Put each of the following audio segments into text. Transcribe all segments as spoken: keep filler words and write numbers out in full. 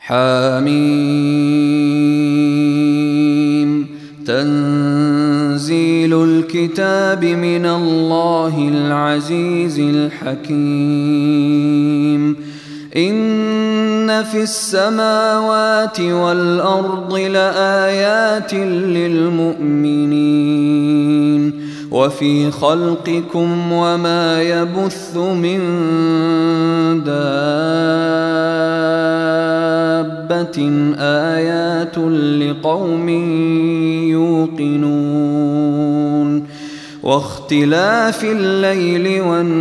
حميم تنزيل الكتاب من الله العزيز الحكيم إن في السماوات والأرض لآيات للمؤمنين وفي خلقكم وما يبث من دابة آيات لقوم يوقنون واختلاف الليل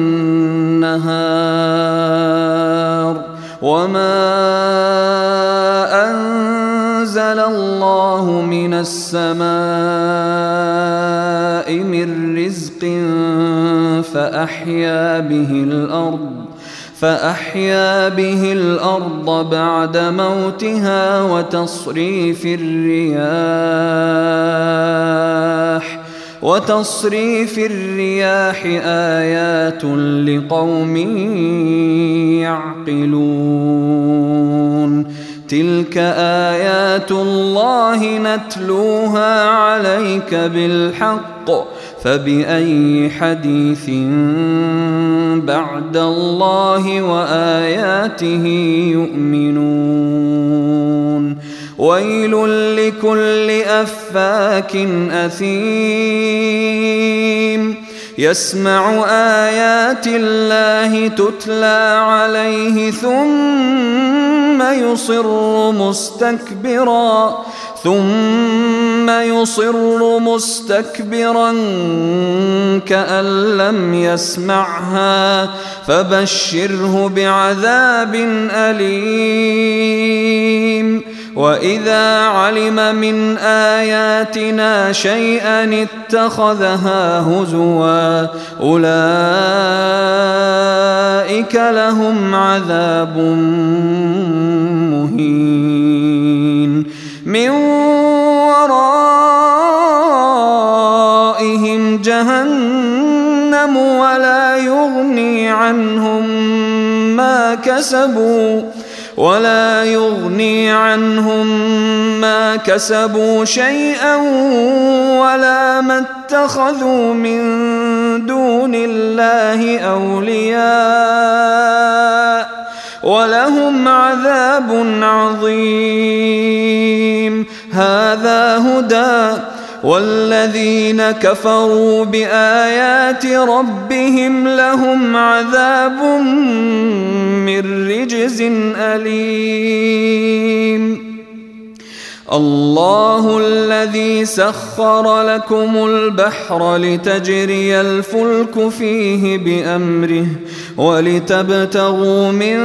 والنهار وما أنزل الله من السماء من رزق فأحيا به الأرض فأحيا به الأرض بعد موتها وتصريف الرياح وتصريف الرياح آيات لقوم يعقلون تلك آيات الله نتلوها عليك بالحق فبأي حديث بعد الله وآياته يؤمنون ويل لكل أفاك أثيم يسمع آيات الله تتلى عليه ثم يصر مستكبرا ثم يصر مستكبرا كأن لم يسمعها فبشره بعذاب أليم وإذا علم من آياتنا شيئا اتخذها هزوا أولئك لهم عذاب مهين من ورائهم جهنم ولا يغني عنهم ما كسبوا ولا يغني عنهم ما كسبوا شيئا ولا ما اتخذوا من دون الله أولياء ولهم عذاب عظيم هذا هدى والذين كفروا بآيات ربهم لهم عذاب من رجز أليم الله الذي سخر لكم البحر لتجري الفلك فيه بأمره ولتبتغوا من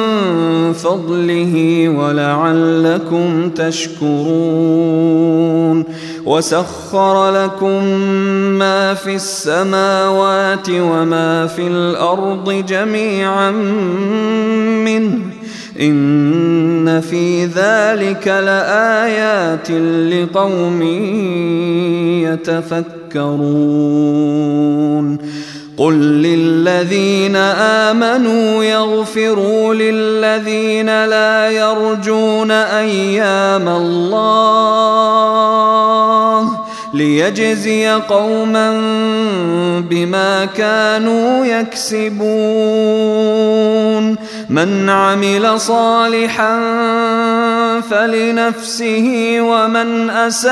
فضله ولعلكم تشكرون وسخر لكم ما في السماوات وما في الأرض جميعا منه إن في ذلك لآيات لقوم يتفكرون قل للذين آمنوا يغفروا للذين لا يرجون أيام الله ليجزي قوما بما كانوا يكسبون من عمل صالحا فلنفسه ومن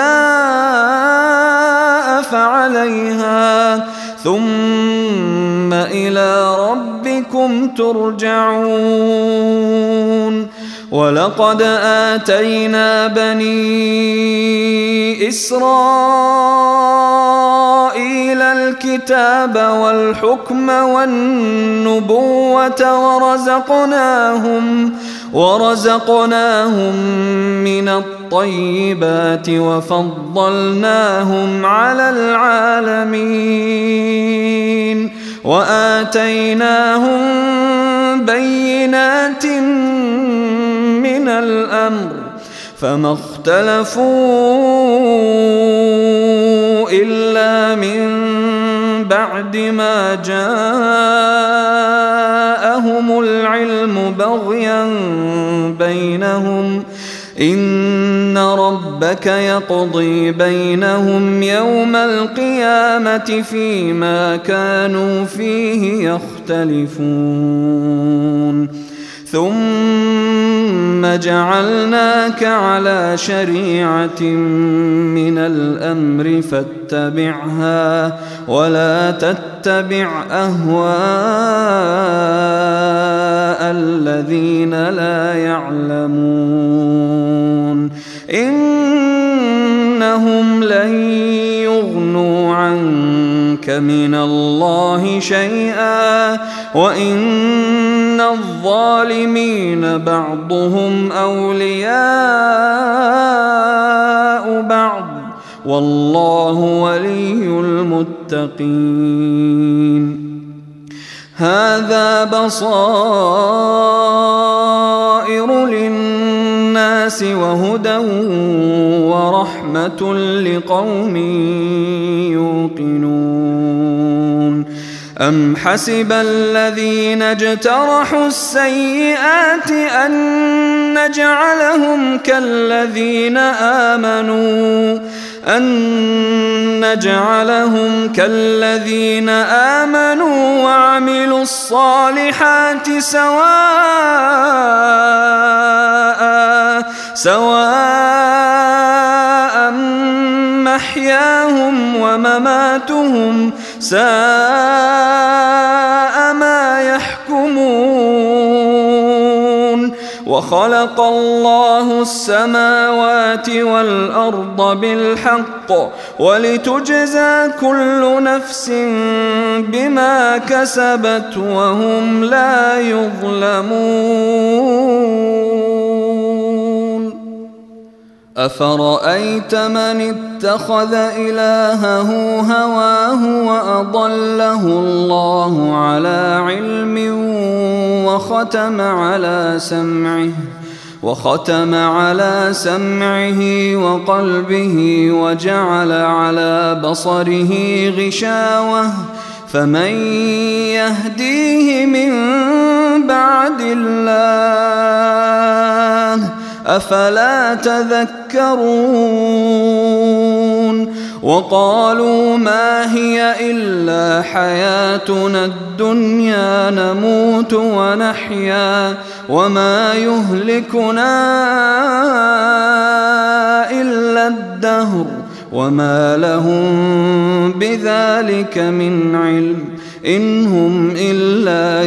أساء فعليها ثم إلى ربكم ترجعون ولقد آتينا بني إسرائيل الكتاب والحكم والنبوة ورزقناهم ورزقناهم من الطيبات وفضلناهم على العالمين وآتيناهم بينات من الأمر فما اختلفوا إلا من بعد ما جاءهم العلم بغيا بينهم إن ربك يقضي بينهم يوم القيامة فيما كانوا فيه يختلفون ثم جعلناك على شريعة من الأمر فاتبعها ولا تتبع أهواء الذين لا يعلمون إنهم لن يغنوا عنك من الله شيئا وإن الظالمين بعضهم أولياء بعض والله ولي المتقين هذا بصائر للناس وهدى ورحمة لقوم يوقنون أم حسب الذين اجترحوا السيئات أن نجعلهم كالذين آمنوا أن نجعلهم كالذين آمنوا وعملوا الصالحات سواء سواء محياهم ومماتهم ساء ما يحكمون وخلق الله السماوات والأرض بالحق ولتجزى كل نفس بما كسبت وهم لا يظلمون أفرأيت من اتخذ إلهه هواه وأضله الله على علم وختم على سمعه وختم على سمعه وقلبه وجعل على بصره غشاوة فمن يهديه من بعد الله أفلا تذكرون وقالوا ما هي إلا حياتنا الدنيا نموت ونحيا وما يهلكنا إلا الدهر وما لهم بذلك من علم إن هم إلا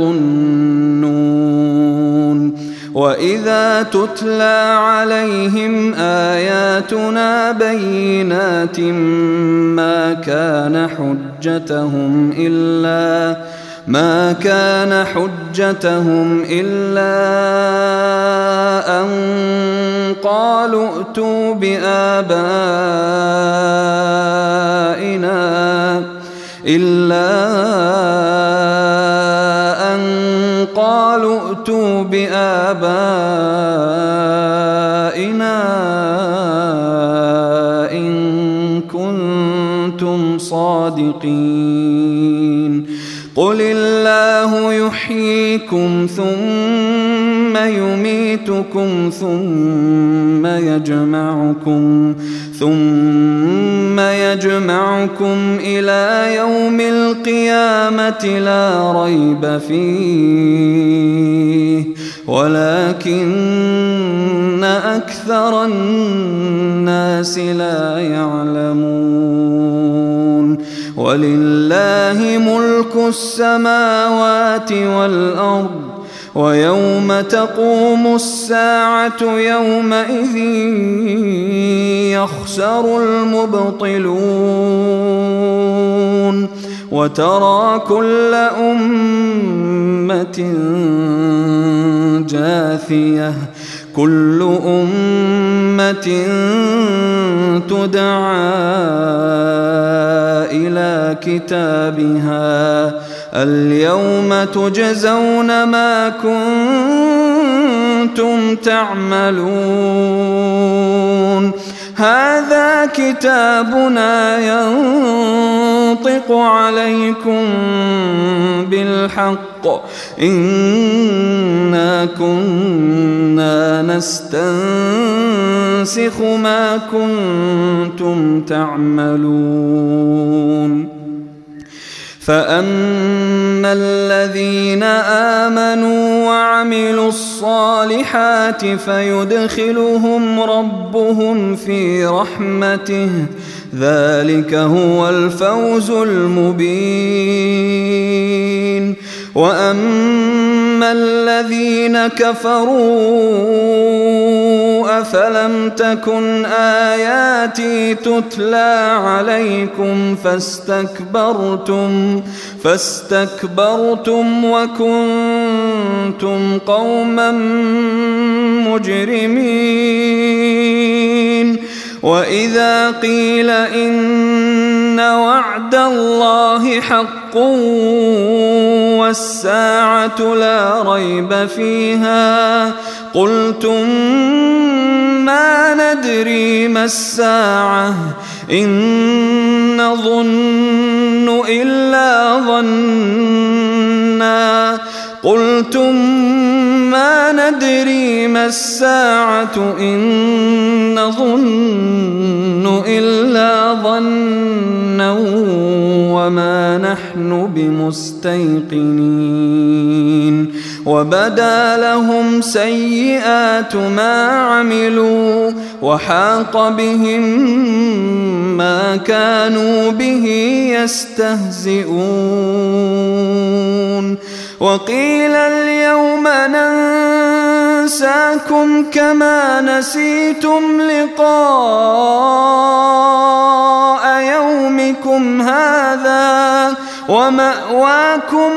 يظنون وإذا تتلى عليهم آياتنا بينات ما كان حجتهم إلا ما كان حجتهم إلا أن قالوا ائتوا بآبائنا إلا أن قالوا ائتوا بآبائنا إن كنتم صادقين قل الله يحييكم ثم يميتكم ثم يجمعكم ثم يجمعكم إلى يوم القيامة لا ريب فيه ولكن أكثر الناس لا يعلمون ولله ملك السماوات والأرض ويوم تقوم الساعة يومئذ يخسر المبطلون وترى كل أمة جاثية كل أمة تدعى إلى كتابها اليوم تجزون ما كنتم كنتم تعملون هذا كتابنا ينطق عليكم بالحق إنا كنا نستنسخ ما كنتم تعملون فأما الذين آمنوا وعملوا الصالحات فيدخلهم ربهم في رحمته ذلك هو الفوز المبين وأما الذين كفروا أفلم تكن آياتي تتلى عليكم فاستكبرتم فاستكبرتم وكنتم قوما مجرمين وإذا قيل إن وعد الله حق والساعة لا ريب فيها قلتم ما ندري ما الساعة إن نظن إلا ظنا قلتم ما ندري ما الساعة إن نظن إلا ظنا وما نحن بمستيقنين وبدا لهم سيئات ما عملوا وحاق بهم ما كانوا به يستهزئون وقيل اليوم ننساكم كما نسيتم لقاء يومكم هذا ومأواكم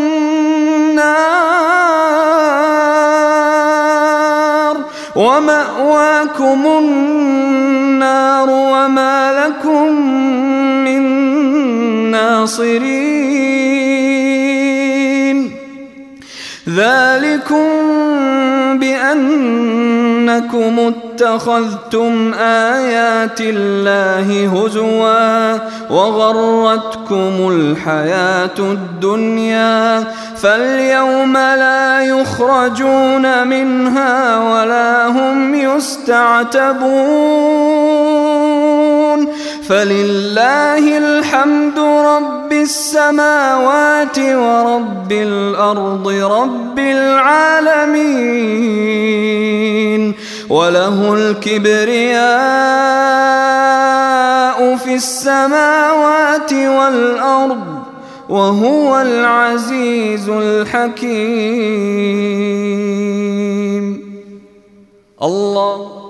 النار ومأواكم النار وما لكم من ناصرين ذلكم بأنكم اتخذتم آيات الله هزوا وغرتكم الحياة الدنيا فاليوم لا يخرجون منها ولا هم يستعتبون فلله الحمد رب السماوات ورب الأرض رب العالمين وله الكبرياء في السماوات والأرض وهو العزيز الحكيم الله